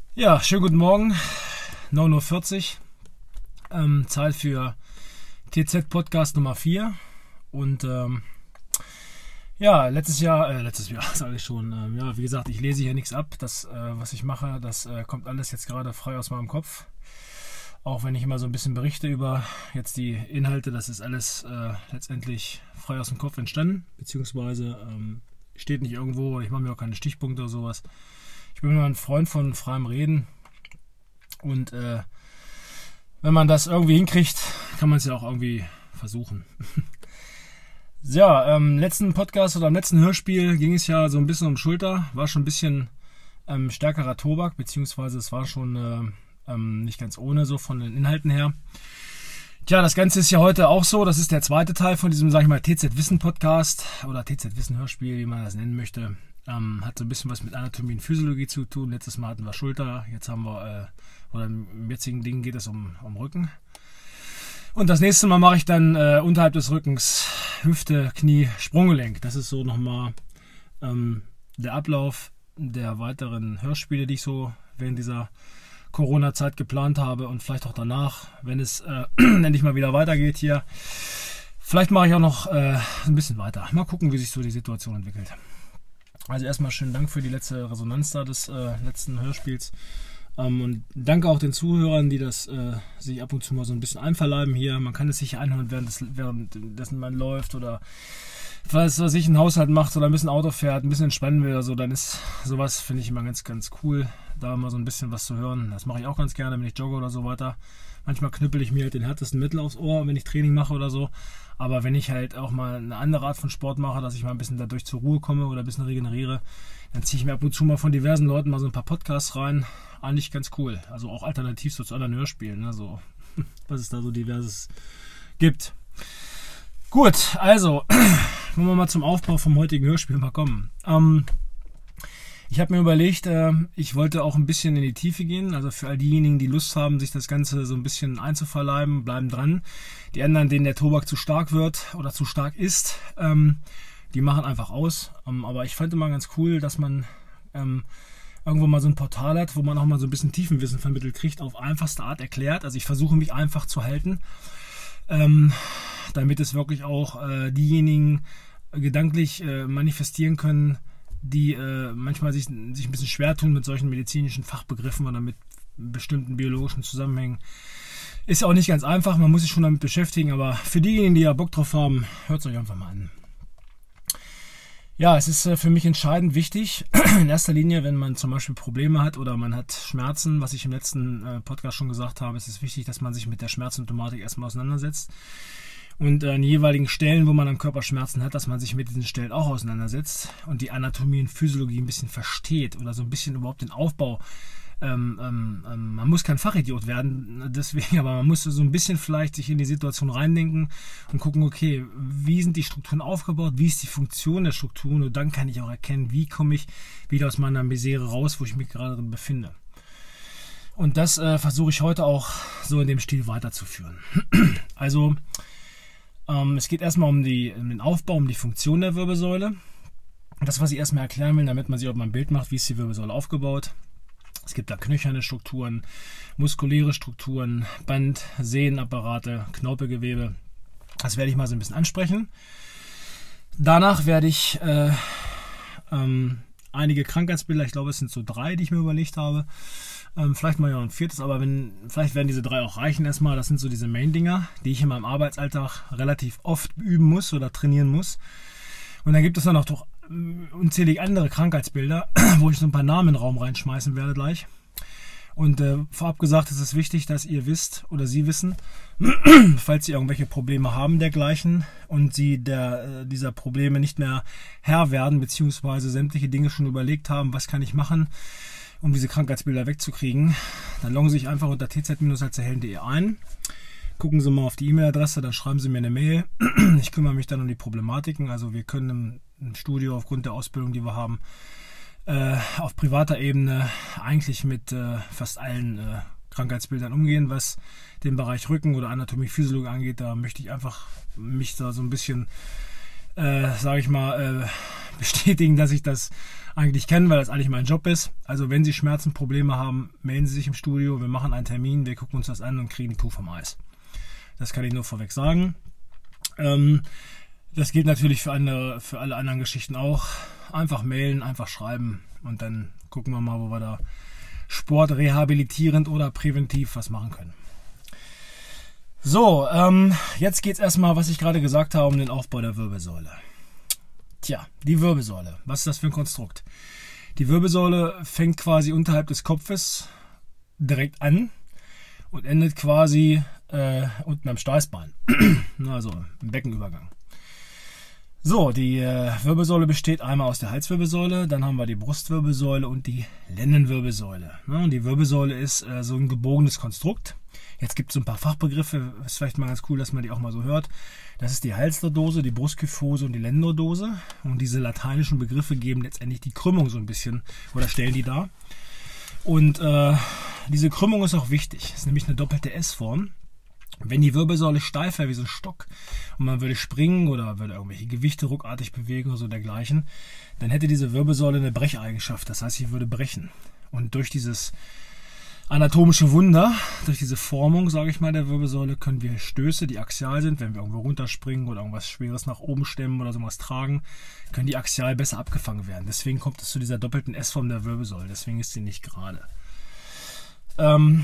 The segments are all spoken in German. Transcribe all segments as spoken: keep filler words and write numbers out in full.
Ja, schönen guten Morgen, neun Uhr vierzig, ähm, Zeit für T Z-Podcast Nummer vier und ähm, ja, letztes Jahr, äh, letztes Jahr sage ich schon, ähm, ja, wie gesagt, ich lese hier nichts ab, das, äh, was ich mache, das äh, kommt alles jetzt gerade frei aus meinem Kopf, auch wenn ich immer so ein bisschen berichte über jetzt die Inhalte, das ist alles äh, letztendlich frei aus dem Kopf entstanden, beziehungsweise ähm, steht nicht irgendwo, ich mache mir auch keine Stichpunkte oder sowas. Ich bin immer ein Freund von freiem Reden und äh, wenn man das irgendwie hinkriegt, kann man es ja auch irgendwie versuchen. Ja, im letzten Podcast oder im letzten Hörspiel ging es ja so ein bisschen um Schulter, war schon ein bisschen ähm, stärkerer Tobak, beziehungsweise es war schon äh, ähm, nicht ganz ohne so von den Inhalten her. Tja, das Ganze ist ja heute auch so, das ist der zweite Teil von diesem, sag ich mal, T Z-Wissen-Podcast oder T Z-Wissen-Hörspiel, wie man das nennen möchte. Ähm, hat so ein bisschen was mit Anatomie und Physiologie zu tun. Letztes Mal hatten wir Schulter, jetzt haben wir, äh, oder im jetzigen Ding geht es um, um Rücken. Und das nächste Mal mache ich dann äh, unterhalb des Rückens Hüfte, Knie, Sprunggelenk. Das ist so nochmal ähm, der Ablauf der weiteren Hörspiele, die ich so während dieser Corona-Zeit geplant habe und vielleicht auch danach, wenn es äh, endlich mal wieder weitergeht hier. Vielleicht mache ich auch noch äh, ein bisschen weiter. Mal gucken, wie sich so die Situation entwickelt. Also erstmal schönen Dank für die letzte Resonanz da des äh, letzten Hörspiels. Ähm, und danke auch den Zuhörern, die das äh, sich ab und zu mal so ein bisschen einverleiben hier. Man kann es sich einhören, während des, währenddessen man läuft oder falls was sich einen Haushalt macht oder ein bisschen Auto fährt, ein bisschen entspannen will oder so, dann ist sowas, finde ich immer ganz, ganz cool, da mal so ein bisschen was zu hören. Das mache ich auch ganz gerne, wenn ich jogge oder so weiter. Manchmal knüppel ich mir halt den härtesten Mittel aufs Ohr, wenn ich Training mache oder so. Aber wenn ich halt auch mal eine andere Art von Sport mache, dass ich mal ein bisschen dadurch zur Ruhe komme oder ein bisschen regeneriere, dann ziehe ich mir ab und zu mal von diversen Leuten mal so ein paar Podcasts rein. Eigentlich ganz cool. Also auch alternativ so zu anderen Hörspielen, ne? So, was es da so diverses gibt. Gut, also wollen wir mal zum Aufbau vom heutigen Hörspiel mal kommen. Ähm, ich habe mir überlegt, äh, ich wollte auch ein bisschen in die Tiefe gehen. Also für all diejenigen, die Lust haben, sich das Ganze so ein bisschen einzuverleiben, bleiben dran. Die anderen, denen der Tobak zu stark wird oder zu stark ist, ähm, die machen einfach aus. Ähm, aber ich fand immer ganz cool, dass man ähm, irgendwo mal so ein Portal hat, wo man auch mal so ein bisschen Tiefenwissen vermittelt kriegt, auf einfachste Art erklärt. Also ich versuche mich einfach zu halten, ähm, damit es wirklich auch äh, diejenigen gedanklich äh, manifestieren können, die äh, manchmal sich, sich ein bisschen schwer tun mit solchen medizinischen Fachbegriffen oder mit bestimmten biologischen Zusammenhängen. Ist auch nicht ganz einfach, man muss sich schon damit beschäftigen, aber für diejenigen, die ja Bock drauf haben, hört es euch einfach mal an. Ja, es ist äh, für mich entscheidend wichtig, in erster Linie, wenn man zum Beispiel Probleme hat oder man hat Schmerzen, was ich im letzten äh, Podcast schon gesagt habe, es ist wichtig, dass man sich mit der Schmerzsymptomatik erstmal auseinandersetzt. Und an jeweiligen Stellen, wo man am Körper Schmerzen hat, dass man sich mit diesen Stellen auch auseinandersetzt und die Anatomie und Physiologie ein bisschen versteht oder so ein bisschen überhaupt den Aufbau. Ähm, ähm, ähm, man muss kein Fachidiot werden, deswegen, aber man muss so ein bisschen vielleicht sich in die Situation reindenken und gucken, okay, wie sind die Strukturen aufgebaut, wie ist die Funktion der Strukturen und dann kann ich auch erkennen, wie komme ich wieder aus meiner Misere raus, wo ich mich gerade drin befinde. Und das äh, versuche ich heute auch so in dem Stil weiterzuführen. Also es geht erstmal um, die, um den Aufbau, um die Funktion der Wirbelsäule. Das, was ich erstmal erklären will, damit man sich auch mal ein Bild macht, wie ist die Wirbelsäule aufgebaut. Es gibt da knöcherne Strukturen, muskuläre Strukturen, Band-, Sehnenapparate, Knorpelgewebe. Das werde ich mal so ein bisschen ansprechen. Danach werde ich äh, ähm, einige Krankheitsbilder, ich glaube es sind so drei, die ich mir überlegt habe, Ähm, vielleicht mal ja ein viertes, aber wenn, vielleicht werden diese drei auch reichen erstmal. Das sind so diese Main-Dinger, die ich in meinem Arbeitsalltag relativ oft üben muss oder trainieren muss. Und dann gibt es dann auch doch unzählige andere Krankheitsbilder, wo ich so ein paar Namen in den Raum reinschmeißen werde gleich. Und äh, vorab gesagt ist es wichtig, dass ihr wisst oder Sie wissen, falls Sie irgendwelche Probleme haben dergleichen und Sie der, äh, dieser Probleme nicht mehr Herr werden, beziehungsweise sämtliche Dinge schon überlegt haben, was kann ich machen, um diese Krankheitsbilder wegzukriegen, dann loggen Sie sich einfach unter t z dash helden punkt d e ein. Gucken Sie mal auf die E-Mail-Adresse, dann schreiben Sie mir eine Mail. Ich kümmere mich dann um die Problematiken. Also wir können im, im Studio aufgrund der Ausbildung, die wir haben, äh, auf privater Ebene eigentlich mit äh, fast allen äh, Krankheitsbildern umgehen, was den Bereich Rücken oder Anatomie, Physiologie angeht. Da möchte ich einfach mich da so ein bisschen äh, sage ich mal, äh, bestätigen, dass ich das eigentlich kenne, weil das eigentlich mein Job ist. Also wenn Sie Schmerzen, Probleme haben, melden Sie sich im Studio, wir machen einen Termin, wir gucken uns das an und kriegen die Kuh vom Eis. Das kann ich nur vorweg sagen. Ähm, das gilt natürlich für, andere, für alle anderen Geschichten auch. Einfach mailen, einfach schreiben und dann gucken wir mal, wo wir da sportrehabilitierend oder präventiv was machen können. So, ähm, jetzt geht es erstmal, was ich gerade gesagt habe, um den Aufbau der Wirbelsäule. Tja, die Wirbelsäule. Was ist das für ein Konstrukt? Die Wirbelsäule fängt quasi unterhalb des Kopfes direkt an und endet quasi äh, unten am Steißbein. Also im Beckenübergang. So, die äh, Wirbelsäule besteht einmal aus der Halswirbelsäule, dann haben wir die Brustwirbelsäule und die Lendenwirbelsäule. Ja, und die Wirbelsäule ist äh, so ein gebogenes Konstrukt. Jetzt gibt es so ein paar Fachbegriffe, ist vielleicht mal ganz cool, dass man die auch mal so hört. Das ist die Halslordose, die Brustkyphose und die Lendenlordose. Und diese lateinischen Begriffe geben letztendlich die Krümmung so ein bisschen oder stellen die dar. Und äh, diese Krümmung ist auch wichtig. Das ist nämlich eine doppelte S-Form. Wenn die Wirbelsäule steif wäre wie so ein Stock und man würde springen oder würde irgendwelche Gewichte ruckartig bewegen oder so dergleichen, dann hätte diese Wirbelsäule eine Brecheigenschaft. Das heißt, sie würde brechen. Und durch dieses anatomische Wunder, durch diese Formung, sage ich mal, der Wirbelsäule, können wir Stöße, die axial sind, wenn wir irgendwo runterspringen oder irgendwas Schweres nach oben stemmen oder sowas tragen, können die axial besser abgefangen werden. Deswegen kommt es zu dieser doppelten S-Form der Wirbelsäule. Deswegen ist sie nicht gerade. Ähm...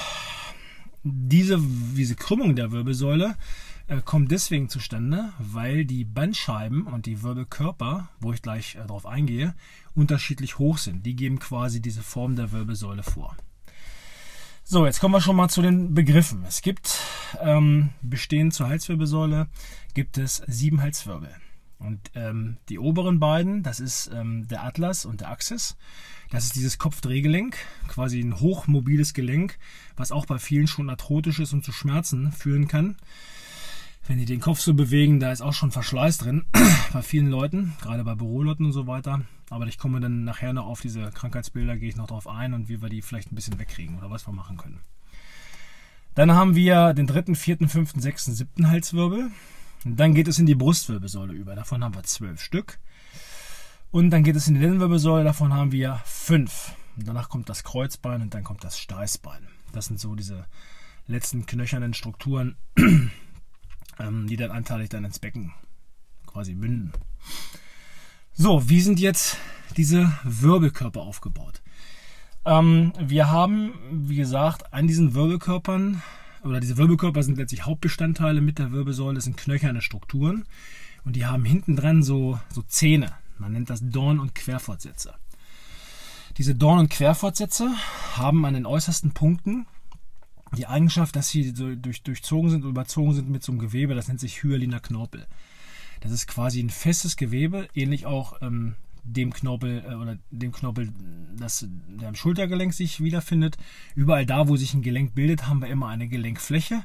Diese, diese Krümmung der Wirbelsäule äh, kommt deswegen zustande, weil die Bandscheiben und die Wirbelkörper, wo ich gleich äh, darauf eingehe, unterschiedlich hoch sind. Die geben quasi diese Form der Wirbelsäule vor. So, jetzt kommen wir schon mal zu den Begriffen. Es gibt, ähm, bestehend zur Halswirbelsäule, gibt es sieben Halswirbel. Und ähm, die oberen beiden, das ist ähm, der Atlas und der Axis. Das ist dieses Kopfdrehgelenk, quasi ein hochmobiles Gelenk, was auch bei vielen schon arthrotisch ist und zu Schmerzen führen kann. Wenn die den Kopf so bewegen, da ist auch schon Verschleiß drin bei vielen Leuten, gerade bei Büroleuten und so weiter. Aber ich komme dann nachher noch auf diese Krankheitsbilder, gehe ich noch drauf ein und wie wir die vielleicht ein bisschen wegkriegen oder was wir machen können. Dann haben wir den dritten, vierten, fünften, sechsten, siebten Halswirbel. Und dann geht es in die Brustwirbelsäule über. Davon haben wir zwölf Stück. Und dann geht es in die Lendenwirbelsäule. Davon haben wir fünf. Und danach kommt das Kreuzbein und dann kommt das Steißbein. Das sind so diese letzten knöchernen Strukturen, die dann anteilig dann ins Becken quasi münden. So, wie sind jetzt diese Wirbelkörper aufgebaut? Ähm, wir haben, wie gesagt, an diesen Wirbelkörpern, oder diese Wirbelkörper sind letztlich Hauptbestandteile mit der Wirbelsäule, das sind knöcherne Strukturen und die haben hinten dran so, so Zähne. Man nennt das Dorn- und Querfortsätze. Diese Dorn- und Querfortsätze haben an den äußersten Punkten die Eigenschaft, dass sie so durch, durchzogen sind und überzogen sind mit so einem Gewebe, das nennt sich Hyaliner Knorpel. Das ist quasi ein festes Gewebe, ähnlich auch ähm, dem Knorpel äh, oder dem Knorpel, das der im Schultergelenk sich wiederfindet. Überall da, wo sich ein Gelenk bildet, haben wir immer eine Gelenkfläche.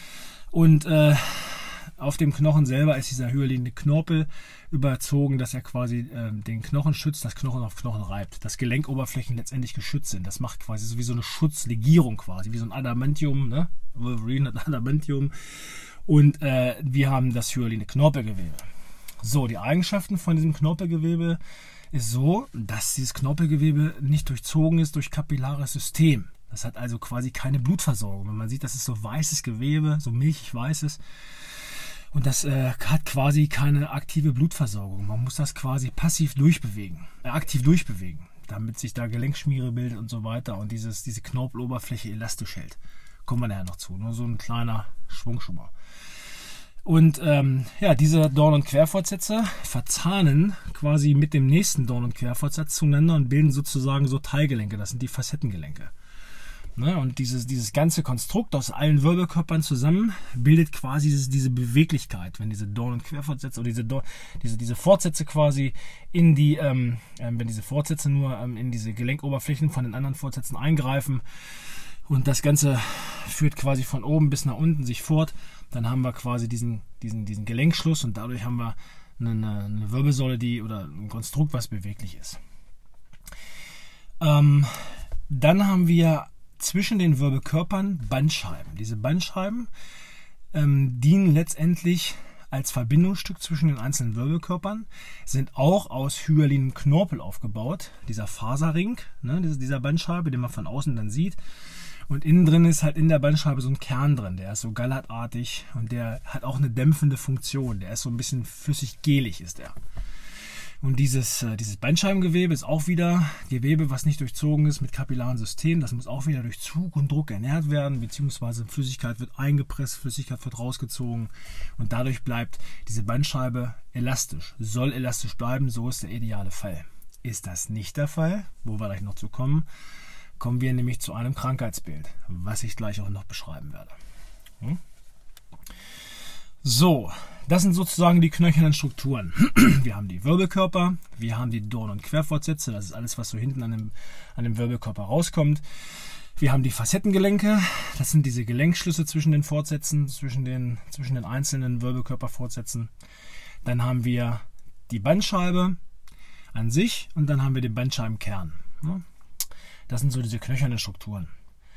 Und äh, auf dem Knochen selber ist dieser hyaline Knorpel überzogen, dass er quasi äh, den Knochen schützt, das Knochen auf Knochen reibt. Dass Gelenkoberflächen letztendlich geschützt sind. Das macht quasi so wie so eine Schutzlegierung quasi, wie so ein Adamantium, ne? Wolverine hat Adamantium. Und äh, wir haben das hyaline Knorpelgewebe. So, die Eigenschaften von diesem Knorpelgewebe ist so, dass dieses Knorpelgewebe nicht durchzogen ist durch kapillares System. Das hat also quasi keine Blutversorgung. Wenn man sieht, das ist so weißes Gewebe, so milchig weißes. Und das äh, hat quasi keine aktive Blutversorgung. Man muss das quasi passiv durchbewegen, äh, aktiv durchbewegen, damit sich da Gelenkschmiere bildet und so weiter und dieses, diese Knorpeloberfläche elastisch hält. Kommen wir nachher noch zu. Nur so ein kleiner Schwung schon mal. Und ähm, ja, diese Dorn- und Querfortsätze verzahnen quasi mit dem nächsten Dorn- und Querfortsatz zueinander und bilden sozusagen so Teilgelenke. Das sind die Facettengelenke. Ne? Und dieses, dieses ganze Konstrukt aus allen Wirbelkörpern zusammen bildet quasi diese, diese Beweglichkeit. Wenn diese Dorn- und Querfortsätze oder diese, Dorn, diese, diese Fortsätze quasi in die, ähm, wenn diese Fortsätze nur ähm, in diese Gelenkoberflächen von den anderen Fortsätzen eingreifen und das Ganze führt quasi von oben bis nach unten sich fort, dann haben wir quasi diesen, diesen, diesen Gelenkschluss und dadurch haben wir eine, eine Wirbelsäule, die oder ein Konstrukt, was beweglich ist. Ähm, dann haben wir zwischen den Wirbelkörpern Bandscheiben. Diese Bandscheiben ähm, dienen letztendlich als Verbindungsstück zwischen den einzelnen Wirbelkörpern, sind auch aus hyalinem Knorpel aufgebaut. Dieser Faserring, ne, dieser Bandscheibe, den man von außen dann sieht. Und innen drin ist halt in der Bandscheibe so ein Kern drin, der ist so gallertartig und der hat auch eine dämpfende Funktion. Der ist so ein bisschen flüssig-gelig ist der. Und dieses, äh, dieses Bandscheibengewebe ist auch wieder Gewebe, was nicht durchzogen ist mit kapillaren Systemen. Das muss auch wieder durch Zug und Druck ernährt werden, beziehungsweise Flüssigkeit wird eingepresst, Flüssigkeit wird rausgezogen und dadurch bleibt diese Bandscheibe elastisch. Soll elastisch bleiben, so ist der ideale Fall. Ist das nicht der Fall, wo wir gleich noch zu kommen, kommen wir nämlich zu einem Krankheitsbild, was ich gleich auch noch beschreiben werde. Hm? So, das sind sozusagen die knöchernen Strukturen. Wir haben die Wirbelkörper, wir haben die Dorn- und Querfortsätze, das ist alles, was so hinten an dem, an dem Wirbelkörper rauskommt. Wir haben die Facettengelenke, das sind diese Gelenkschlüsse zwischen den Fortsätzen, zwischen den, zwischen den einzelnen Wirbelkörperfortsätzen. Dann haben wir die Bandscheibe an sich und dann haben wir den Bandscheibenkern. Das sind so diese knöchernen Strukturen.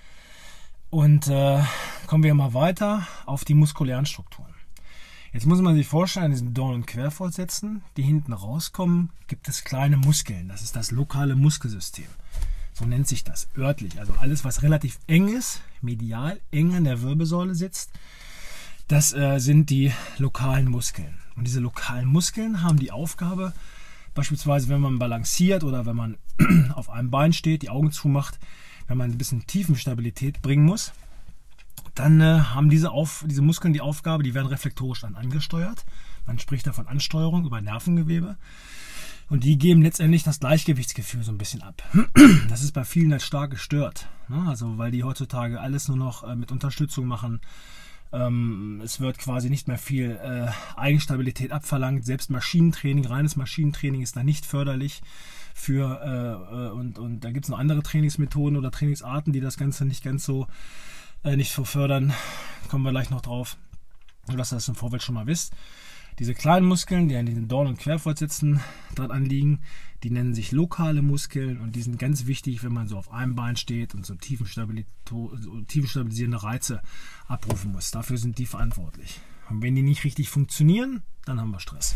Und äh, kommen wir mal weiter auf die muskulären Strukturen. Jetzt muss man sich vorstellen, an diesen Dorn- und Querfortsätzen, die hinten rauskommen, gibt es kleine Muskeln. Das ist das lokale Muskelsystem. So nennt sich das, örtlich. Also alles, was relativ eng ist, medial eng an der Wirbelsäule sitzt, das äh, sind die lokalen Muskeln. Und diese lokalen Muskeln haben die Aufgabe, beispielsweise wenn man balanciert oder wenn man auf einem Bein steht, die Augen zumacht, wenn man ein bisschen Tiefenstabilität bringen muss, dann äh, haben diese, Auf, diese Muskeln die Aufgabe, die werden reflektorisch dann angesteuert. Man spricht da von Ansteuerung über Nervengewebe. Und die geben letztendlich das Gleichgewichtsgefühl so ein bisschen ab. Das ist bei vielen halt stark gestört. Ne? Also weil die heutzutage alles nur noch äh, mit Unterstützung machen. Ähm, es wird quasi nicht mehr viel äh, Eigenstabilität abverlangt. Selbst Maschinentraining, reines Maschinentraining ist da nicht förderlich. Für, äh, und, und da gibt es noch andere Trainingsmethoden oder Trainingsarten, die das Ganze nicht ganz so Äh, nicht so fördern, kommen wir gleich noch drauf, nur dass ihr das im Vorfeld schon mal wisst. Diese kleinen Muskeln, die an den Dorn- und Querfortsätzen dran anliegen, die nennen sich lokale Muskeln und die sind ganz wichtig, wenn man so auf einem Bein steht und so tiefenstabilisierende Reize abrufen muss. Dafür sind die verantwortlich. Und wenn die nicht richtig funktionieren, dann haben wir Stress.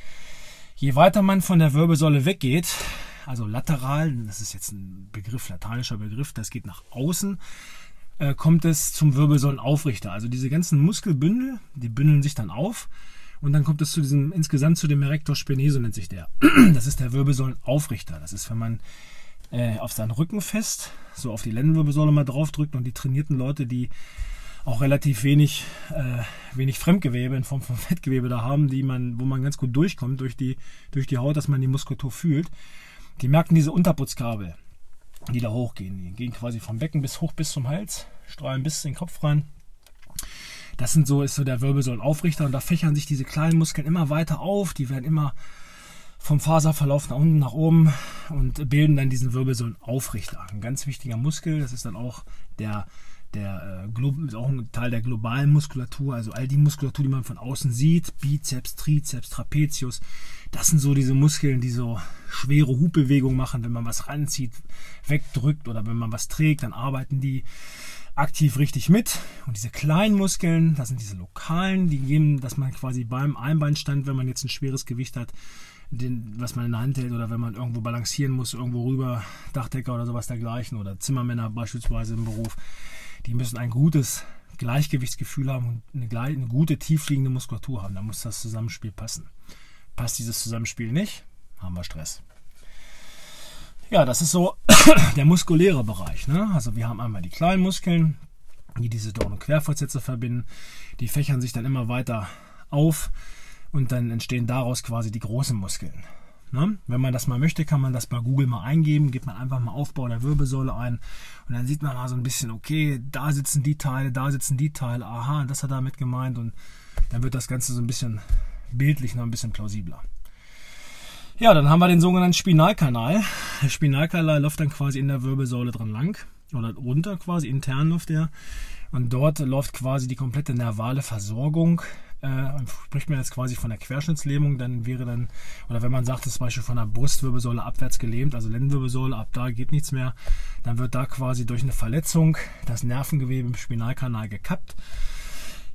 Je weiter man von der Wirbelsäule weggeht, also lateral, das ist jetzt ein Begriff, lateinischer Begriff, das geht nach außen, kommt es zum Wirbelsäulenaufrichter. Also diese ganzen Muskelbündel, die bündeln sich dann auf und dann kommt es zu diesem, insgesamt zu dem Erector spinae, so nennt sich der. Das ist der Wirbelsäulenaufrichter. Das ist, wenn man äh, auf seinen Rücken fest, so auf die Lendenwirbelsäule mal drauf drückt und die trainierten Leute, die auch relativ wenig, äh, wenig Fremdgewebe in Form von Fettgewebe da haben, die man, wo man ganz gut durchkommt durch die, durch die Haut, dass man die Muskulatur fühlt, die merken diese Unterputzkabel, die da hochgehen. Die gehen quasi vom Becken bis hoch bis zum Hals, strahlen bis in den Kopf rein. Das sind so, ist so der Wirbelsäulenaufrichter und da fächern sich diese kleinen Muskeln immer weiter auf. Die werden immer vom Faserverlauf nach unten nach oben und bilden dann diesen Wirbelsäulenaufrichter. Ein ganz wichtiger Muskel, das ist dann auch der, der äh, ist auch ein Teil der globalen Muskulatur, also all die Muskulatur, die man von außen sieht, Bizeps, Trizeps, Trapezius, das sind so diese Muskeln, die so schwere Hupbewegungen machen, wenn man was ranzieht, wegdrückt oder wenn man was trägt, dann arbeiten die aktiv richtig mit. Und diese kleinen Muskeln, das sind diese lokalen, die geben, dass man quasi beim Einbeinstand, wenn man jetzt ein schweres Gewicht hat, den, was man in der Hand hält oder wenn man irgendwo balancieren muss, irgendwo rüber, Dachdecker oder sowas dergleichen oder Zimmermänner beispielsweise im Beruf, die müssen ein gutes Gleichgewichtsgefühl haben und eine, eine gute tiefliegende Muskulatur haben. Da muss das Zusammenspiel passen. Passt dieses Zusammenspiel nicht, haben wir Stress. Ja, das ist so der muskuläre Bereich. Ne? Also wir haben einmal die kleinen Muskeln, die diese Dorn- und Querfortsätze verbinden. Die fächern sich dann immer weiter auf und dann entstehen daraus quasi die großen Muskeln. Ne? Wenn man das mal möchte, kann man das bei Google mal eingeben, gibt man einfach mal Aufbau der Wirbelsäule ein und dann sieht man mal so ein bisschen, okay, da sitzen die Teile, da sitzen die Teile, aha, das hat er damit gemeint und dann wird das Ganze so ein bisschen bildlich noch ein bisschen plausibler. Ja, dann haben wir den sogenannten Spinalkanal. Der Spinalkanal läuft dann quasi in der Wirbelsäule dran lang oder runter quasi, intern läuft der. Und dort läuft quasi die komplette nervale Versorgung. Äh, spricht man jetzt quasi von der Querschnittslähmung, dann wäre dann, oder wenn man sagt, das ist zum Beispiel von der Brustwirbelsäule abwärts gelähmt, also Lendenwirbelsäule, ab da geht nichts mehr, dann wird da quasi durch eine Verletzung das Nervengewebe im Spinalkanal gekappt.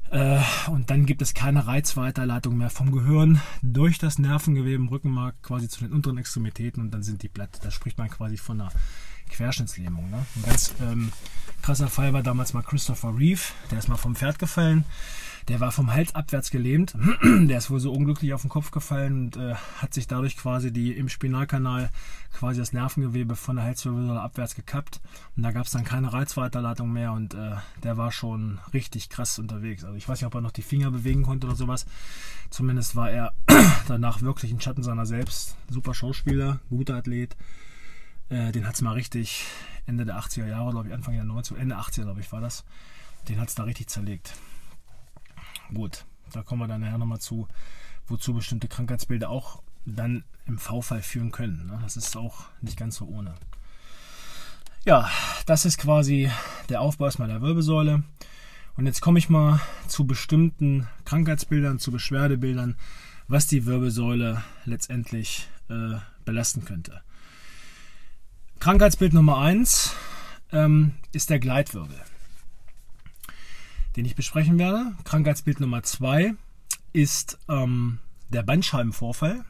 Äh, und dann gibt es keine Reizweiterleitung mehr vom Gehirn durch das Nervengewebe im Rückenmark quasi zu den unteren Extremitäten und dann sind die platt. Da spricht man quasi von einer Querschnittslähmung. Ne? Ein ganz ähm, krasser Fall war damals mal Christopher Reeve, der ist mal vom Pferd gefallen. Der war vom Hals abwärts gelähmt. Der ist wohl so unglücklich auf den Kopf gefallen und äh, hat sich dadurch quasi die im Spinalkanal quasi das Nervengewebe von der Halswirbelsäule abwärts gekappt. Und da gab es dann keine Reizweiterleitung mehr und äh, der war schon richtig krass unterwegs. Also ich weiß nicht, ob er noch die Finger bewegen konnte oder sowas. Zumindest war er danach wirklich ein Schatten seiner selbst. Super Schauspieler, guter Athlet. Äh, den hat es mal richtig Ende der achtziger Jahre, glaube ich, Anfang der neunziger, Ende achtziger, glaube ich, war das. Den hat es da richtig zerlegt. Gut, da kommen wir dann nachher nochmal zu, wozu bestimmte Krankheitsbilder auch dann im V-Fall führen können. Ne? Das ist auch nicht ganz so ohne. Ja, das ist quasi der Aufbau erstmal der Wirbelsäule. Und jetzt komme ich mal zu bestimmten Krankheitsbildern, zu Beschwerdebildern, was die Wirbelsäule letztendlich äh, belasten könnte. Krankheitsbild Nummer eins ähm, ist der Gleitwirbel, den ich besprechen werde. Krankheitsbild Nummer zwei ist ähm, der Bandscheibenvorfall.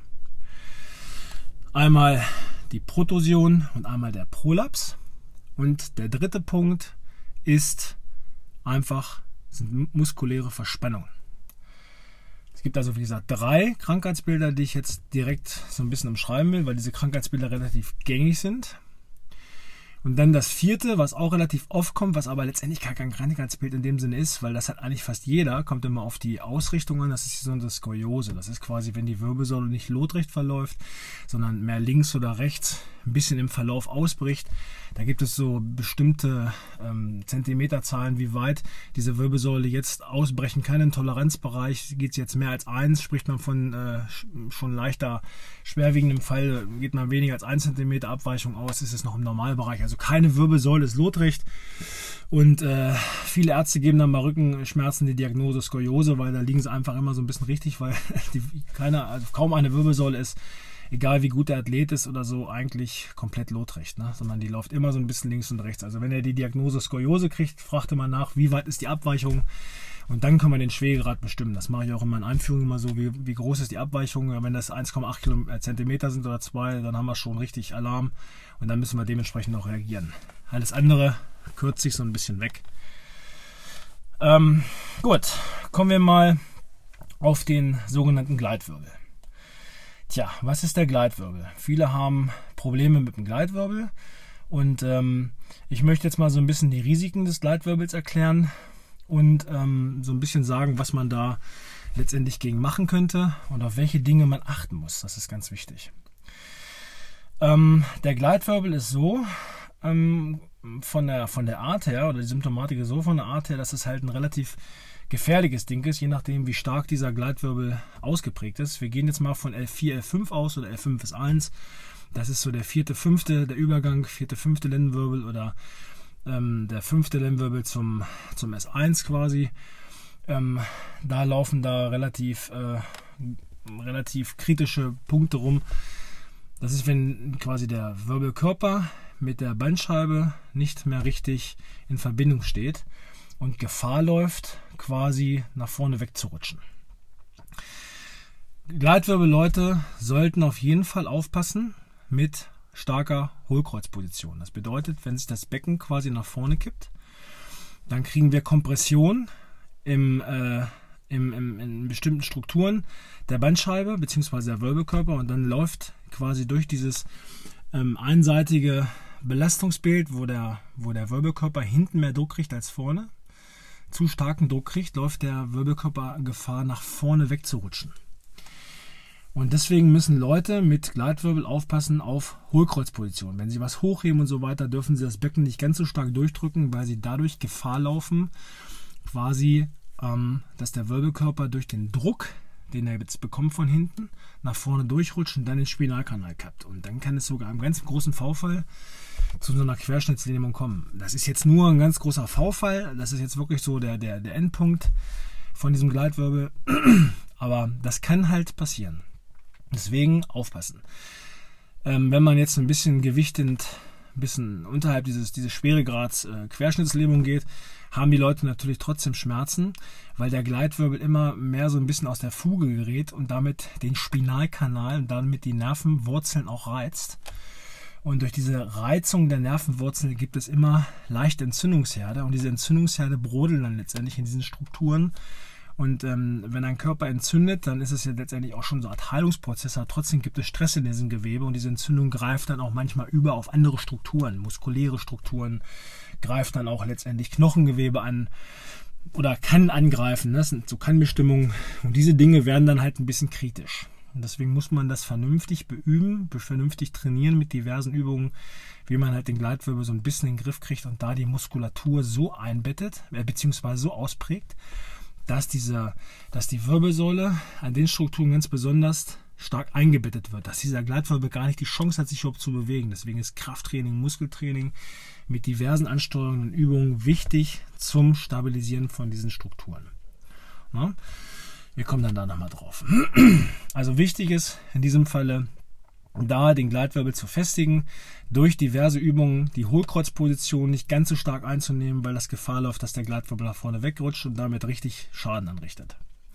Einmal die Protusion und einmal der Prolaps. Und der dritte Punkt ist einfach sind muskuläre Verspannungen. Es gibt also, wie gesagt, drei Krankheitsbilder, die ich jetzt direkt so ein bisschen umschreiben will, weil diese Krankheitsbilder relativ gängig sind. Und dann das vierte, was auch relativ oft kommt, was aber letztendlich gar kein Krankheitsbild in dem Sinne ist, weil das hat eigentlich fast jeder, kommt immer auf die Ausrichtung an, das ist die sogenannte Skoliose. Das ist quasi, wenn die Wirbelsäule nicht lotrecht verläuft, sondern mehr links oder rechts ein bisschen im Verlauf ausbricht. Da gibt es so bestimmte ähm, Zentimeterzahlen, wie weit diese Wirbelsäule jetzt ausbrechen kann. Im Toleranzbereich geht es jetzt mehr als eins, spricht man von äh, schon leichter schwerwiegendem Fall, geht man weniger als ein Zentimeter Abweichung aus, ist es noch im Normalbereich. Also keine Wirbelsäule ist lotrecht. Und äh, viele Ärzte geben dann bei Rückenschmerzen die Diagnose Skoliose, weil da liegen sie einfach immer so ein bisschen richtig, weil die, keine, also kaum eine Wirbelsäule ist, egal wie gut der Athlet ist oder so, eigentlich komplett lotrecht, ne? Sondern die läuft immer so ein bisschen links und rechts. Also wenn er die Diagnose Skoliose kriegt, fragt er mal nach, wie weit ist die Abweichung und dann kann man den Schweregrad bestimmen. Das mache ich auch in meinen Einführungen immer so, wie, wie groß ist die Abweichung. Wenn das eins Komma acht Zentimeter sind oder zwei, dann haben wir schon richtig Alarm und dann müssen wir dementsprechend auch reagieren. Alles andere kürzt sich so ein bisschen weg. Ähm, gut, kommen wir mal auf den sogenannten Gleitwirbel. Tja, was ist der Gleitwirbel? Viele haben Probleme mit dem Gleitwirbel und ähm, ich möchte jetzt mal so ein bisschen die Risiken des Gleitwirbels erklären und ähm, so ein bisschen sagen, was man da letztendlich gegen machen könnte und auf welche Dinge man achten muss. Das ist ganz wichtig. Ähm, der Gleitwirbel ist so, ähm, von der, von der Art her, oder die Symptomatik ist so von der Art her, dass es halt ein relativ gefährliches Ding ist, je nachdem wie stark dieser Gleitwirbel ausgeprägt ist. Wir gehen jetzt mal von L vier, L fünf aus oder L fünf ist eins. Das ist so der vierte, fünfte, der Übergang, vierte, fünfte Lendenwirbel oder ähm, der fünfte Lendenwirbel zum, zum S eins quasi. Ähm, da laufen da relativ, äh, relativ kritische Punkte rum. Das ist, wenn quasi der Wirbelkörper mit der Bandscheibe nicht mehr richtig in Verbindung steht und Gefahr läuft, quasi nach vorne wegzurutschen. Gleitwirbelleute sollten auf jeden Fall aufpassen mit starker Hohlkreuzposition. Das bedeutet, wenn sich das Becken quasi nach vorne kippt, dann kriegen wir Kompression im, äh, im, im, in bestimmten Strukturen der Bandscheibe bzw. der Wirbelkörper und dann läuft quasi durch dieses ähm, einseitige Belastungsbild, wo der, wo der Wirbelkörper hinten mehr Druck kriegt als vorne, zu starken Druck kriegt, läuft der Wirbelkörper Gefahr, nach vorne wegzurutschen. Und deswegen müssen Leute mit Gleitwirbel aufpassen auf Hohlkreuzposition. Wenn sie was hochheben und so weiter, dürfen sie das Becken nicht ganz so stark durchdrücken, weil sie dadurch Gefahr laufen, quasi, ähm, dass der Wirbelkörper durch den Druck, den er jetzt bekommt von hinten, nach vorne durchrutscht und dann den Spinalkanal kappt. Und dann kann es sogar im ganz großen V-Fall zu so einer Querschnittslähmung kommen. Das ist jetzt nur ein ganz großer V-Fall. Das ist jetzt wirklich so der, der, der Endpunkt von diesem Gleitwirbel. Aber das kann halt passieren. Deswegen aufpassen. Ähm, wenn man jetzt ein bisschen gewichtend ein bisschen unterhalb dieses, dieses Schweregrads äh, Querschnittslähmung geht, haben die Leute natürlich trotzdem Schmerzen, weil der Gleitwirbel immer mehr so ein bisschen aus der Fuge gerät und damit den Spinalkanal und damit die Nervenwurzeln auch reizt. Und durch diese Reizung der Nervenwurzeln gibt es immer leichte Entzündungsherde und diese Entzündungsherde brodeln dann letztendlich in diesen Strukturen. Und ähm, wenn ein Körper entzündet, dann ist es ja letztendlich auch schon so eine Art Heilungsprozess, aber trotzdem gibt es Stress in diesem Gewebe und diese Entzündung greift dann auch manchmal über auf andere Strukturen, muskuläre Strukturen, greift dann auch letztendlich Knochengewebe an oder kann angreifen. Das sind so Kannbestimmungen und diese Dinge werden dann halt ein bisschen kritisch. Und deswegen muss man das vernünftig beüben, vernünftig trainieren mit diversen Übungen, wie man halt den Gleitwirbel so ein bisschen in den Griff kriegt und da die Muskulatur so einbettet, äh, beziehungsweise so ausprägt, dass, diese, dass die Wirbelsäule an den Strukturen ganz besonders stark eingebettet wird, dass dieser Gleitwirbel gar nicht die Chance hat, sich überhaupt zu bewegen. Deswegen ist Krafttraining, Muskeltraining mit diversen Ansteuerungen und Übungen wichtig zum Stabilisieren von diesen Strukturen. Ja? Wir kommen dann da nochmal drauf. Also wichtig ist in diesem Falle, da den Gleitwirbel zu festigen, durch diverse Übungen die Hohlkreuzposition nicht ganz so stark einzunehmen, weil das Gefahr läuft, dass der Gleitwirbel nach vorne wegrutscht und damit richtig Schaden anrichtet.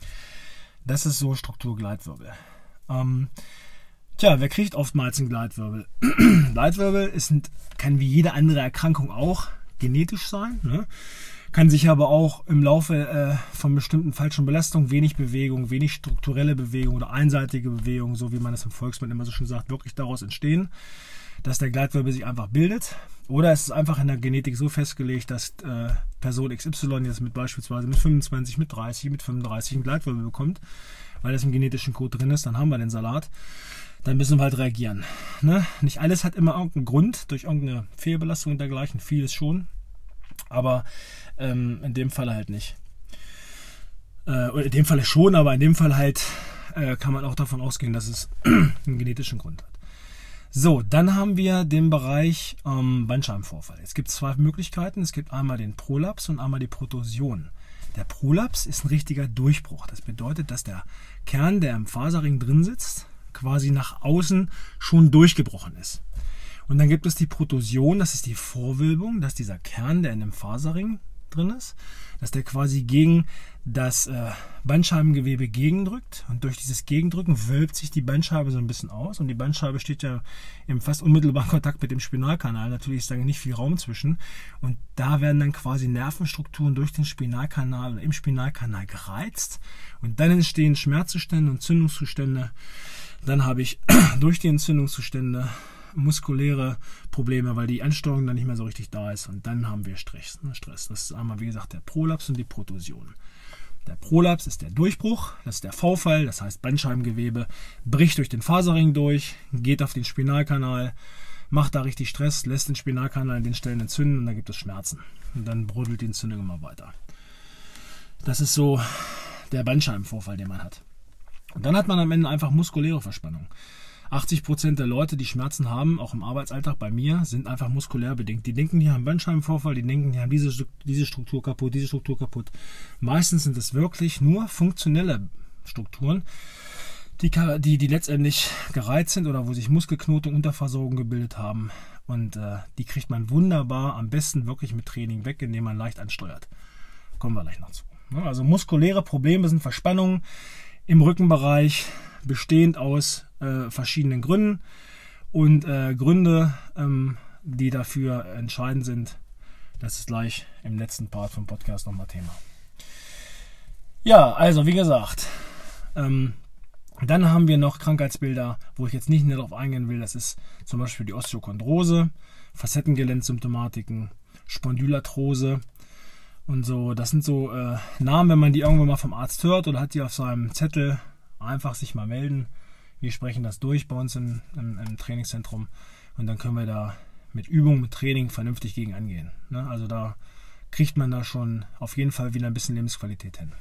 Das ist so Struktur Gleitwirbel. Ähm, tja, wer kriegt oftmals einen Gleitwirbel? Gleitwirbel ist, kann wie jede andere Erkrankung auch genetisch sein, ne? Kann sich aber auch im Laufe äh, von bestimmten falschen Belastungen, wenig Bewegung, wenig strukturelle Bewegung oder einseitige Bewegung, so wie man es im Volksmund immer so schön sagt, wirklich daraus entstehen, dass der Gleitwirbel sich einfach bildet. Oder es ist einfach in der Genetik so festgelegt, dass äh, Person X Y jetzt mit beispielsweise mit fünfundzwanzig, mit dreißig, mit fünfunddreißig einen Gleitwirbel bekommt, weil das im genetischen Code drin ist, dann haben wir den Salat. Dann müssen wir halt reagieren. Ne? Nicht alles hat immer irgendeinen Grund, durch irgendeine Fehlbelastung und dergleichen, vieles schon. Aber ähm, in dem Fall halt nicht. Äh, oder in dem Fall schon, aber in dem Fall halt äh, kann man auch davon ausgehen, dass es einen genetischen Grund hat. So, dann haben wir den Bereich ähm, Bandscheibenvorfall. Es gibt zwei Möglichkeiten. Es gibt einmal den Prolaps und einmal die Protusion. Der Prolaps ist ein richtiger Durchbruch. Das bedeutet, dass der Kern, der im Faserring drin sitzt, quasi nach außen schon durchgebrochen ist. Und dann gibt es die Protusion, das ist die Vorwölbung, dass dieser Kern, der in dem Faserring drin ist, dass der quasi gegen das äh, Bandscheibengewebe gegendrückt und durch dieses Gegendrücken wölbt sich die Bandscheibe so ein bisschen aus und die Bandscheibe steht ja im fast unmittelbaren Kontakt mit dem Spinalkanal, natürlich ist da nicht viel Raum zwischen und da werden dann quasi Nervenstrukturen durch den Spinalkanal oder im Spinalkanal gereizt und dann entstehen Schmerzzustände und Entzündungszustände. Dann habe ich durch die Entzündungszustände muskuläre Probleme, weil die Ansteuerung dann nicht mehr so richtig da ist und dann haben wir Stress. Stress. Das ist einmal, wie gesagt, der Prolaps und die Protusion. Der Prolaps ist der Durchbruch, das ist der V-Fall, das heißt Bandscheibengewebe bricht durch den Faserring durch, geht auf den Spinalkanal, macht da richtig Stress, lässt den Spinalkanal an den Stellen entzünden und dann gibt es Schmerzen. Und dann brodelt die Entzündung immer weiter. Das ist so der Bandscheibenvorfall, den man hat. Und dann hat man am Ende einfach muskuläre Verspannung. achtzig Prozent der Leute, die Schmerzen haben, auch im Arbeitsalltag bei mir, sind einfach muskulär bedingt. Die denken, die haben Bandscheibenvorfall, die denken, die haben diese, diese Struktur kaputt, diese Struktur kaputt. Meistens sind es wirklich nur funktionelle Strukturen, die, die, die letztendlich gereizt sind oder wo sich Muskelknoten, Unterversorgung gebildet haben. Und äh, die kriegt man wunderbar, am besten wirklich mit Training weg, indem man leicht ansteuert. Kommen wir gleich noch zu. Also muskuläre Probleme sind Verspannungen im Rückenbereich, bestehend aus äh, verschiedenen Gründen und äh, Gründe, ähm, die dafür entscheidend sind, das ist gleich im letzten Part vom Podcast nochmal Thema. Ja, also wie gesagt, ähm, dann haben wir noch Krankheitsbilder, wo ich jetzt nicht mehr darauf eingehen will, das ist zum Beispiel die Osteochondrose, Facettengelenk-Symptomatiken, Spondylarthrose und so. Das sind so äh, Namen, wenn man die irgendwann mal vom Arzt hört oder hat die auf seinem Zettel, einfach sich mal melden. Wir sprechen das durch bei uns im, im, im Trainingszentrum und dann können wir da mit Übung, mit Training vernünftig gegen angehen. Ne? Also da kriegt man da schon auf jeden Fall wieder ein bisschen Lebensqualität hin.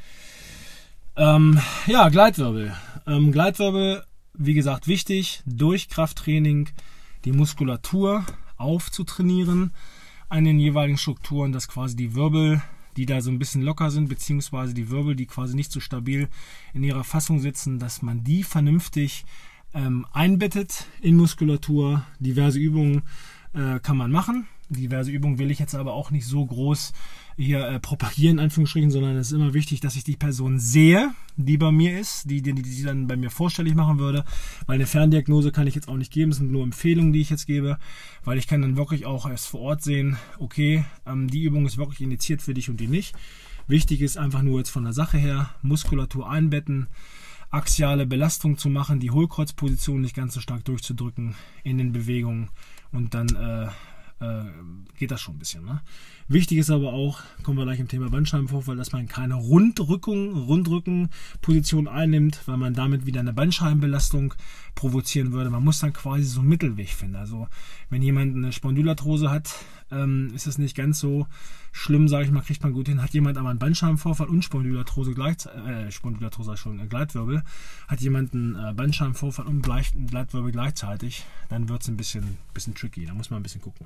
Ähm, ja, Gleitwirbel. Ähm, Gleitwirbel, wie gesagt, wichtig, durch Krafttraining die Muskulatur aufzutrainieren an den jeweiligen Strukturen, dass quasi die Wirbel, die da so ein bisschen locker sind, beziehungsweise die Wirbel, die quasi nicht so stabil in ihrer Fassung sitzen, dass man die vernünftig ähm, einbettet in Muskulatur, diverse Übungen Äh, kann man machen. Diverse Übungen will ich jetzt aber auch nicht so groß hier äh, propagieren, in Anführungsstrichen, sondern es ist immer wichtig, dass ich die Person sehe, die bei mir ist, die, die, die, die dann bei mir vorstellig machen würde, weil eine Ferndiagnose kann ich jetzt auch nicht geben, es sind nur Empfehlungen, die ich jetzt gebe, weil ich kann dann wirklich auch erst vor Ort sehen, okay, ähm, die Übung ist wirklich indiziert für dich und die nicht. Wichtig ist einfach nur jetzt von der Sache her, Muskulatur einbetten, axiale Belastung zu machen, die Hohlkreuzposition nicht ganz so stark durchzudrücken in den Bewegungen und dann äh, äh, geht das schon ein bisschen. Ne? Wichtig ist aber auch, kommen wir gleich im Thema Bandscheibenvorfall, dass man keine Rundrückung, Rundrückenposition einnimmt, weil man damit wieder eine Bandscheibenbelastung provozieren würde. Man muss dann quasi so einen Mittelweg finden. Also wenn jemand eine Spondylarthrose hat, ähm, ist es nicht ganz so schlimm, sage ich mal, kriegt man gut hin. Hat jemand aber einen Bandscheibenvorfall und Spondylarthrose gleichzeitig, äh, Spondylarthrose schon, äh, Gleitwirbel, hat jemand einen äh, Bandscheibenvorfall und Gleit, Gleitwirbel gleichzeitig, dann wird es ein bisschen, bisschen tricky. Da muss man ein bisschen gucken.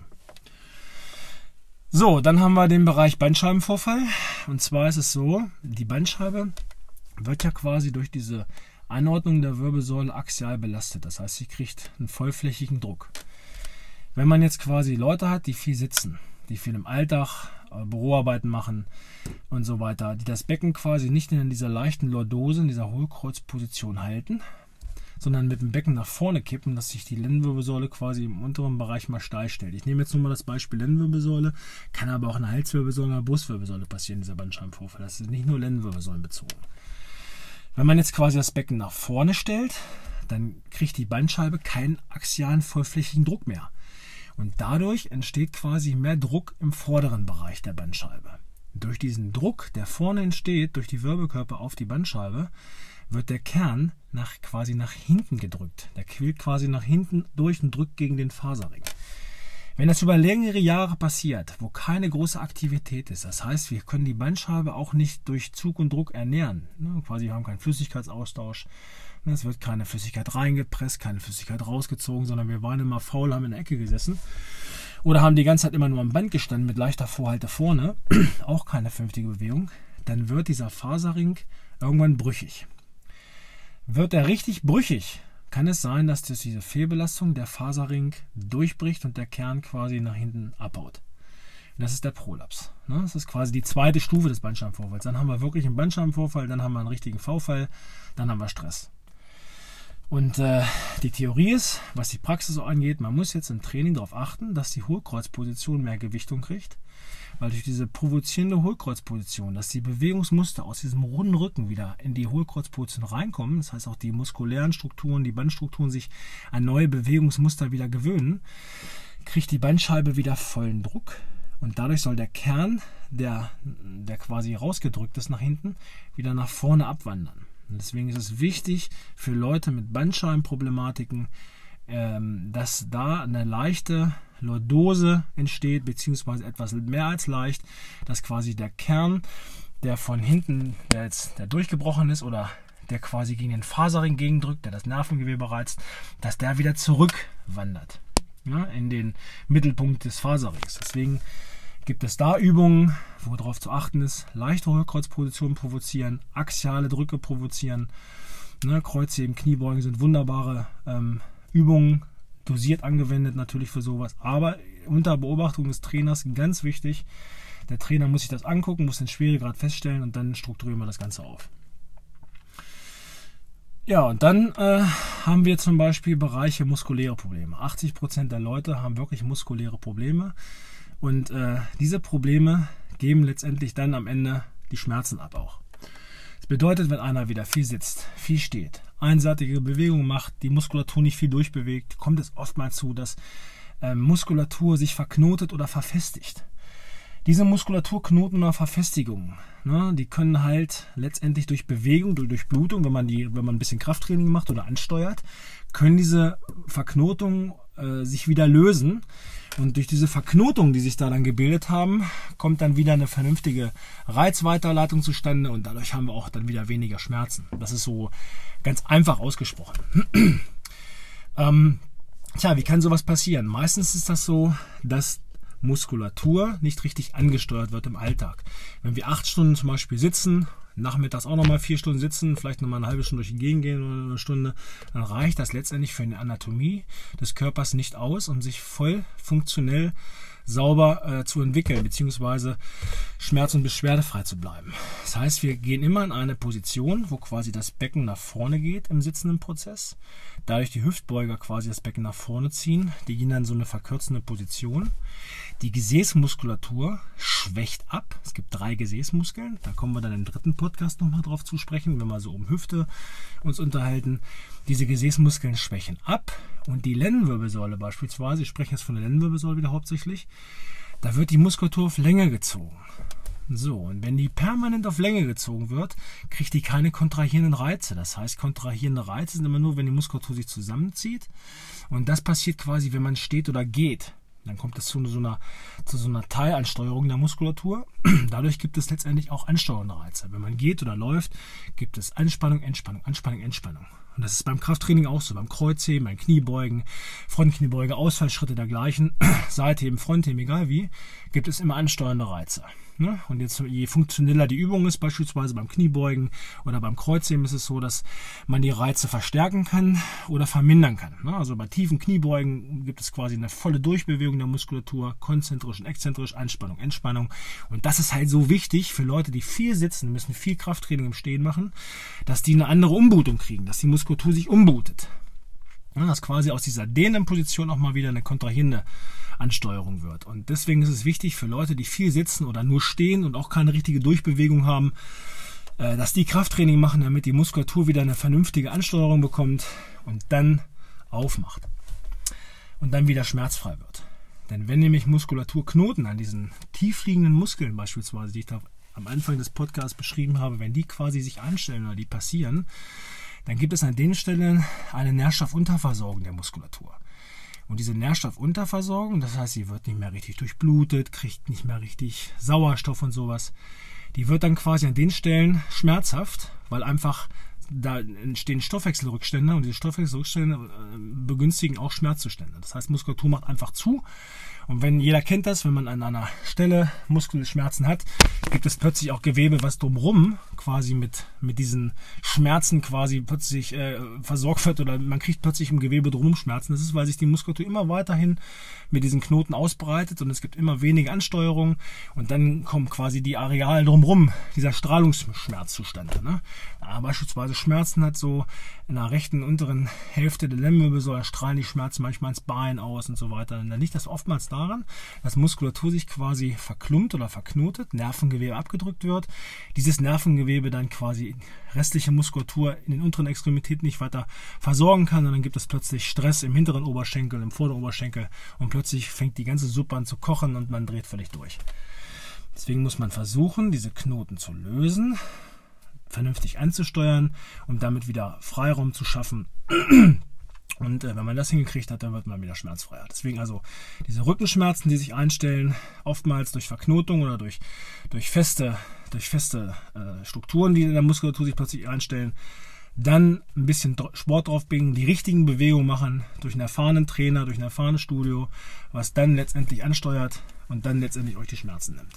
So, dann haben wir den Bereich Bandscheibenvorfall. Und zwar ist es so, die Bandscheibe wird ja quasi durch diese Anordnung der Wirbelsäule axial belastet. Das heißt, sie kriegt einen vollflächigen Druck. Wenn man jetzt quasi Leute hat, die viel sitzen, die viel im Alltag äh, Büroarbeiten machen und so weiter, die das Becken quasi nicht in dieser leichten Lordose, in dieser Hohlkreuzposition halten, sondern mit dem Becken nach vorne kippen, dass sich die Lendenwirbelsäule quasi im unteren Bereich mal steil stellt. Ich nehme jetzt nur mal das Beispiel Lendenwirbelsäule, kann aber auch eine Halswirbelsäule, eine Brustwirbelsäule passieren, dieser Bandscheibenvorfall. Das ist nicht nur Lendenwirbelsäulen bezogen. Wenn man jetzt quasi das Becken nach vorne stellt, dann kriegt die Bandscheibe keinen axialen vollflächigen Druck mehr. Und dadurch entsteht quasi mehr Druck im vorderen Bereich der Bandscheibe. Durch diesen Druck, der vorne entsteht, durch die Wirbelkörper auf die Bandscheibe, wird der Kern nach, quasi nach hinten gedrückt. Der quillt quasi nach hinten durch und drückt gegen den Faserring. Wenn das über längere Jahre passiert, wo keine große Aktivität ist, das heißt, wir können die Bandscheibe auch nicht durch Zug und Druck ernähren. Ne? Quasi wir haben keinen Flüssigkeitsaustausch. Es wird keine Flüssigkeit reingepresst, keine Flüssigkeit rausgezogen, sondern wir waren immer faul, haben in der Ecke gesessen. Oder haben die ganze Zeit immer nur am Band gestanden mit leichter Vorhalte vorne. Auch keine vernünftige Bewegung. Dann wird dieser Faserring irgendwann brüchig. Wird er richtig brüchig, kann es sein, dass durch diese Fehlbelastung der Faserring durchbricht und der Kern quasi nach hinten abbaut. Das ist der Prolaps. Das ist quasi die zweite Stufe des Bandscheibenvorfalls. Dann haben wir wirklich einen Bandscheibenvorfall, dann haben wir einen richtigen V-Fall, dann haben wir Stress. Und äh, die Theorie ist, was die Praxis so angeht, man muss jetzt im Training darauf achten, dass die Hohlkreuzposition mehr Gewichtung kriegt, weil durch diese provozierende Hohlkreuzposition, dass die Bewegungsmuster aus diesem runden Rücken wieder in die Hohlkreuzposition reinkommen, das heißt auch die muskulären Strukturen, die Bandstrukturen sich an neue Bewegungsmuster wieder gewöhnen, kriegt die Bandscheibe wieder vollen Druck und dadurch soll der Kern, der, der quasi rausgedrückt ist nach hinten, wieder nach vorne abwandern. Und deswegen ist es wichtig für Leute mit Bandscheibenproblematiken, ähm, dass da eine leichte Lordose entsteht, beziehungsweise etwas mehr als leicht, dass quasi der Kern, der von hinten, der jetzt der durchgebrochen ist oder der quasi gegen den Faserring gegendrückt, der das Nervengewebe reizt, dass der wieder zurückwandert, ja, in den Mittelpunkt des Faserrings. Deswegen gibt es da Übungen, wo darauf zu achten ist, leichte Hohlkreuzpositionen provozieren, axiale Drücke provozieren, ne, Kreuzheben, Kniebeugen sind wunderbare ähm, Übungen, dosiert angewendet natürlich für sowas, aber unter Beobachtung des Trainers ganz wichtig. Der Trainer muss sich das angucken, muss den Schweregrad feststellen und dann strukturieren wir das Ganze auf. Ja, und dann äh, haben wir zum Beispiel Bereiche muskuläre Probleme. achtzig Prozent der Leute haben wirklich muskuläre Probleme und äh, diese Probleme geben letztendlich dann am Ende die Schmerzen ab auch. Das bedeutet, wenn einer wieder viel sitzt, viel steht, einseitige Bewegungen macht, die Muskulatur nicht viel durchbewegt, kommt es oftmals zu, dass äh, Muskulatur sich verknotet oder verfestigt. Diese Muskulaturknoten oder Verfestigungen, ne, die können halt letztendlich durch Bewegung, durch Durchblutung, wenn man, die, wenn man ein bisschen Krafttraining macht oder ansteuert, können diese Verknotungen äh, sich wieder lösen. Und durch diese Verknotungen, die sich da dann gebildet haben, kommt dann wieder eine vernünftige Reizweiterleitung zustande und dadurch haben wir auch dann wieder weniger Schmerzen. Das ist so ganz einfach ausgesprochen. ähm, tja, wie kann sowas passieren? Meistens ist das so, dass Muskulatur nicht richtig angesteuert wird im Alltag. Wenn wir acht Stunden zum Beispiel sitzen, nachmittags auch nochmal vier Stunden sitzen, vielleicht nochmal eine halbe Stunde durch die Gegend gehen oder eine Stunde, dann reicht das letztendlich für eine Anatomie des Körpers nicht aus, um sich voll funktionell sauber äh, zu entwickeln, beziehungsweise schmerz- und beschwerdefrei zu bleiben. Das heißt, wir gehen immer in eine Position, wo quasi das Becken nach vorne geht im sitzenden Prozess. Dadurch die Hüftbeuger quasi das Becken nach vorne ziehen. Die gehen dann in so eine verkürzende Position. Die Gesäßmuskulatur schwächt ab. Es gibt drei Gesäßmuskeln. Da kommen wir dann im dritten Podcast nochmal drauf zu sprechen, wenn wir so um Hüfte uns unterhalten. Diese Gesäßmuskeln schwächen ab. Und die Lendenwirbelsäule beispielsweise, ich spreche jetzt von der Lendenwirbelsäule wieder hauptsächlich, da wird die Muskulatur auf Länge gezogen. So, und wenn die permanent auf Länge gezogen wird, kriegt die keine kontrahierenden Reize. Das heißt, kontrahierende Reize sind immer nur, wenn die Muskulatur sich zusammenzieht. Und das passiert quasi, wenn man steht oder geht. Dann kommt es zu so einer, zu so einer Teilansteuerung der Muskulatur. Dadurch gibt es letztendlich auch ansteuernde Reize. Wenn man geht oder läuft, gibt es Anspannung, Entspannung, Anspannung, Entspannung. Und das ist beim Krafttraining auch so. Beim Kreuzheben, beim Kniebeugen, Frontkniebeuge, Ausfallschritte dergleichen, Seitheben, Frontheben, egal wie, gibt es immer ansteuernde Reize. Und jetzt, je funktioneller die Übung ist, beispielsweise beim Kniebeugen oder beim Kreuzheben, ist es so, dass man die Reize verstärken kann oder vermindern kann. Also bei tiefen Kniebeugen gibt es quasi eine volle Durchbewegung der Muskulatur, konzentrisch und exzentrisch, Anspannung, Entspannung. Und das ist halt so wichtig für Leute, die viel sitzen, müssen viel Krafttraining im Stehen machen, dass die eine andere Umbutung kriegen, dass die Muskulatur sich umbutet. Ja, dass quasi aus dieser dehnenden Position auch mal wieder eine kontrahierende Ansteuerung wird. Und deswegen ist es wichtig für Leute, die viel sitzen oder nur stehen und auch keine richtige Durchbewegung haben, dass die Krafttraining machen, damit die Muskulatur wieder eine vernünftige Ansteuerung bekommt und dann aufmacht. Und dann wieder schmerzfrei wird. Denn wenn nämlich Muskulaturknoten an diesen tiefliegenden Muskeln beispielsweise, die ich da am Anfang des Podcasts beschrieben habe, wenn die quasi sich einstellen oder die passieren, dann gibt es an den Stellen eine Nährstoffunterversorgung der Muskulatur. Und diese Nährstoffunterversorgung, das heißt, sie wird nicht mehr richtig durchblutet, kriegt nicht mehr richtig Sauerstoff und sowas, die wird dann quasi an den Stellen schmerzhaft, weil einfach da entstehen Stoffwechselrückstände und diese Stoffwechselrückstände begünstigen auch Schmerzzustände. Das heißt, Muskulatur macht einfach zu. Und wenn jeder kennt das, wenn man an einer Stelle Muskelschmerzen hat, gibt es plötzlich auch Gewebe, was drumherum quasi mit, mit diesen Schmerzen quasi plötzlich äh, versorgt wird oder man kriegt plötzlich im Gewebe drumherum Schmerzen. Das ist, weil sich die Muskulatur immer weiterhin mit diesen Knoten ausbreitet und es gibt immer weniger Ansteuerung und dann kommen quasi die Areale drumherum, dieser Strahlungsschmerz zustande. Ne? Ja, beispielsweise Schmerzen hat so in der rechten unteren Hälfte der Lendenwirbelsäule strahlen die Schmerzen manchmal ins Bein aus und so weiter. Und dann liegt das oftmals daran, dass Muskulatur sich quasi verklumpt oder verknotet, Nervengewebe abgedrückt wird, dieses Nervengewebe dann quasi restliche Muskulatur in den unteren Extremitäten nicht weiter versorgen kann und dann gibt es plötzlich Stress im hinteren Oberschenkel, im vorderen Oberschenkel und plötzlich fängt die ganze Suppe an zu kochen und man dreht völlig durch. Deswegen muss man versuchen, diese Knoten zu lösen, vernünftig anzusteuern, um damit wieder Freiraum zu schaffen. Und äh, wenn man das hingekriegt hat, dann wird man wieder schmerzfreier. Deswegen also diese Rückenschmerzen, die sich einstellen, oftmals durch Verknotung oder durch, durch feste, durch feste äh, Strukturen, die in der Muskulatur sich plötzlich einstellen, dann ein bisschen Sport draufbringen, die richtigen Bewegungen machen, durch einen erfahrenen Trainer, durch ein erfahrenes Studio, was dann letztendlich ansteuert und dann letztendlich euch die Schmerzen nimmt.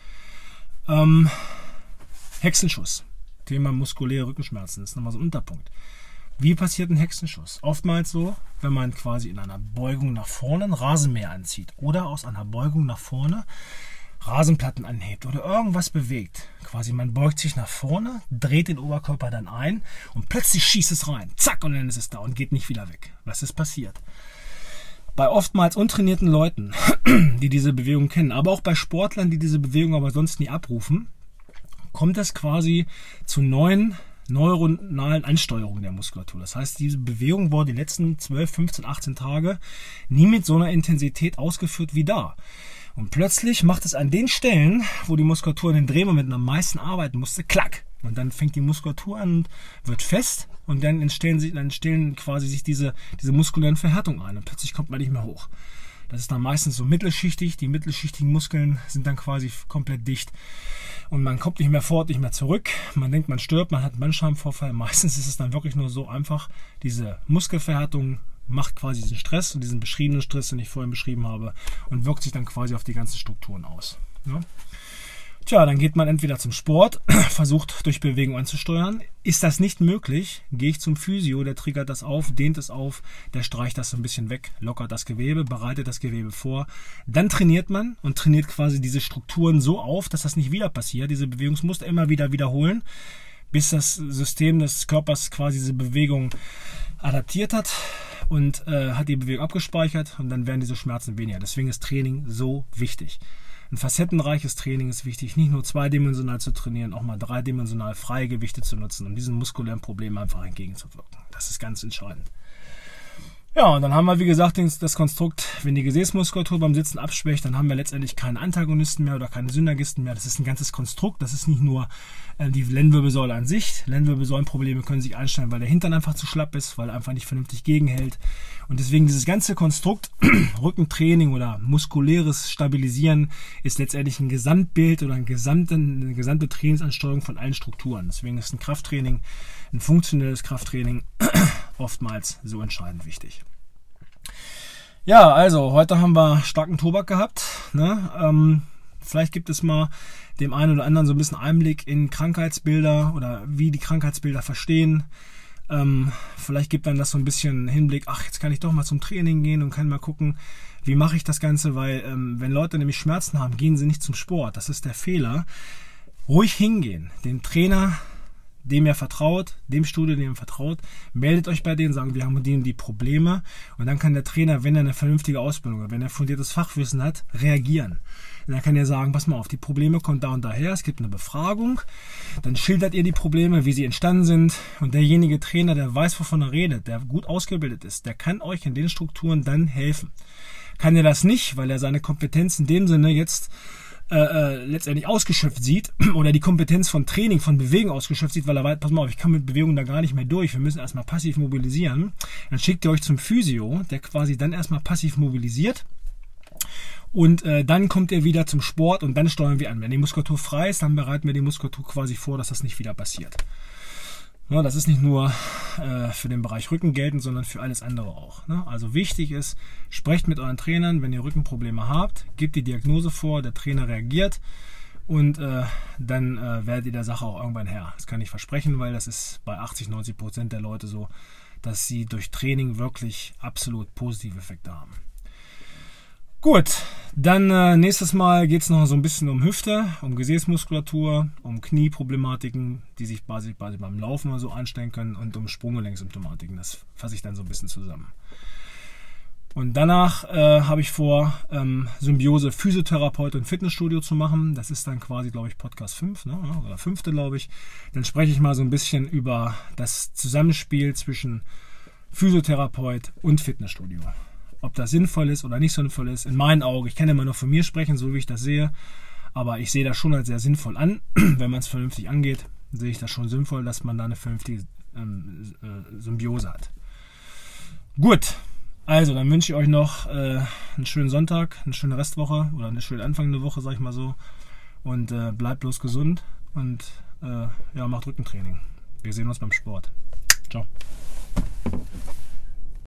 Ähm, Hexenschuss. Thema muskuläre Rückenschmerzen, das ist nochmal so ein Unterpunkt. Wie passiert ein Hexenschuss? Oftmals so, wenn man quasi in einer Beugung nach vorne ein Rasenmäher anzieht oder aus einer Beugung nach vorne Rasenplatten anhebt oder irgendwas bewegt. Quasi man beugt sich nach vorne, dreht den Oberkörper dann ein und plötzlich schießt es rein. Zack, und dann ist es da und geht nicht wieder weg. Was ist passiert? Bei oftmals untrainierten Leuten, die diese Bewegung kennen, aber auch bei Sportlern, die diese Bewegung aber sonst nie abrufen, kommt es quasi zu neuen neuronalen Ansteuerungen der Muskulatur. Das heißt, diese Bewegung wurde die letzten zwölf, fünfzehn, achtzehn Tage nie mit so einer Intensität ausgeführt wie da. Und plötzlich macht es an den Stellen, wo die Muskulatur in den Drehmomenten am meisten arbeiten musste, klack. Und dann fängt die Muskulatur an und wird fest und dann entstehen, sich, dann entstehen quasi sich diese, diese muskulären Verhärtungen ein und plötzlich kommt man nicht mehr hoch. Das ist dann meistens so mittelschichtig. Die mittelschichtigen Muskeln sind dann quasi komplett dicht. Und man kommt nicht mehr fort, nicht mehr zurück. Man denkt, man stirbt, man hat einen Bandscheibenvorfall. Meistens ist es dann wirklich nur so einfach. Diese Muskelverhärtung macht quasi diesen Stress und diesen beschriebenen Stress, den ich vorhin beschrieben habe, und wirkt sich dann quasi auf die ganzen Strukturen aus. Ja? Tja, dann geht man entweder zum Sport, versucht durch Bewegung anzusteuern. Ist das nicht möglich, gehe ich zum Physio, der triggert das auf, dehnt es auf, der streicht das so ein bisschen weg, lockert das Gewebe, bereitet das Gewebe vor. Dann trainiert man und trainiert quasi diese Strukturen so auf, dass das nicht wieder passiert. Diese Bewegungsmuster immer wieder wiederholen, bis das System des Körpers quasi diese Bewegung adaptiert hat und äh, hat die Bewegung abgespeichert und dann werden diese Schmerzen weniger. Deswegen ist Training so wichtig. Ein facettenreiches Training ist wichtig, nicht nur zweidimensional zu trainieren, auch mal dreidimensional freie Gewichte zu nutzen, um diesen muskulären Problemen einfach entgegenzuwirken. Das ist ganz entscheidend. Ja, und dann haben wir, wie gesagt, das Konstrukt, wenn die Gesäßmuskulatur beim Sitzen abschwächt, dann haben wir letztendlich keine Antagonisten mehr oder keine Synergisten mehr. Das ist ein ganzes Konstrukt. Das ist nicht nur äh, die Lendenwirbelsäule an sich. Lendenwirbelsäulenprobleme können sich einstellen, weil der Hintern einfach zu schlapp ist, weil er einfach nicht vernünftig gegenhält. Und deswegen dieses ganze Konstrukt, Rückentraining oder muskuläres Stabilisieren, ist letztendlich ein Gesamtbild oder ein gesamte, eine gesamte Trainingsansteuerung von allen Strukturen. Deswegen ist ein Krafttraining, ein funktionelles Krafttraining oftmals so entscheidend wichtig. Ja, also heute haben wir starken Tobak gehabt. Ne? Ähm, vielleicht gibt es mal dem einen oder anderen so ein bisschen Einblick in Krankheitsbilder oder wie die Krankheitsbilder verstehen. Ähm, vielleicht gibt dann das so ein bisschen Hinblick, ach, jetzt kann ich doch mal zum Training gehen und kann mal gucken, wie mache ich das Ganze, weil ähm, wenn Leute nämlich Schmerzen haben, gehen sie nicht zum Sport. Das ist der Fehler. Ruhig hingehen, den Trainer, dem ihr vertraut, dem Studio, dem ihr vertraut, meldet euch bei denen, sagen, wir haben mit denen die Probleme und dann kann der Trainer, wenn er eine vernünftige Ausbildung hat, wenn er fundiertes Fachwissen hat, reagieren. Und dann kann er sagen, pass mal auf, die Probleme kommen da und daher, es gibt eine Befragung, dann schildert ihr die Probleme, wie sie entstanden sind und derjenige Trainer, der weiß, wovon er redet, der gut ausgebildet ist, der kann euch in den Strukturen dann helfen. Kann er das nicht, weil er seine Kompetenz in dem Sinne jetzt Äh, letztendlich ausgeschöpft sieht oder die Kompetenz von Training, von Bewegung ausgeschöpft sieht, weil er weiß, pass mal auf, ich kann mit Bewegung da gar nicht mehr durch, wir müssen erstmal passiv mobilisieren, dann schickt ihr euch zum Physio, der quasi dann erstmal passiv mobilisiert und äh, dann kommt ihr wieder zum Sport und dann steuern wir an. Wenn die Muskulatur frei ist, dann bereiten wir die Muskulatur quasi vor, dass das nicht wieder passiert. Ja, das ist nicht nur äh, für den Bereich Rücken geltend, sondern für alles andere auch. Ne? Also wichtig ist, sprecht mit euren Trainern, wenn ihr Rückenprobleme habt, gebt die Diagnose vor, der Trainer reagiert und äh, dann äh, werdet ihr der Sache auch irgendwann Herr. Das kann ich versprechen, weil das ist bei achtzig, neunzig Prozent der Leute so, dass sie durch Training wirklich absolut positive Effekte haben. Gut, dann äh, nächstes Mal geht es noch so ein bisschen um Hüfte, um Gesäßmuskulatur, um Knieproblematiken, die sich quasi, quasi beim Laufen oder so anstellen können und um Sprunggelenkssymptomatiken. Das fasse ich dann so ein bisschen zusammen. Und danach äh, habe ich vor, ähm, Symbiose Physiotherapeut und Fitnessstudio zu machen. Das ist dann quasi, glaube ich, Podcast fünf, ne? Oder fünfte, glaube ich. Dann spreche ich mal so ein bisschen über das Zusammenspiel zwischen Physiotherapeut und Fitnessstudio. Ob das sinnvoll ist oder nicht sinnvoll ist, in meinen Augen, ich kann immer nur von mir sprechen, so wie ich das sehe, aber ich sehe das schon als sehr sinnvoll an. Wenn man es vernünftig angeht, sehe ich das schon sinnvoll, dass man da eine vernünftige ähm, äh, Symbiose hat. Gut, also dann wünsche ich euch noch äh, einen schönen Sonntag, eine schöne Restwoche oder eine schöne anfangende Woche, sag ich mal so. Und äh, bleibt bloß gesund und äh, ja, macht Rückentraining. Wir sehen uns beim Sport. Ciao.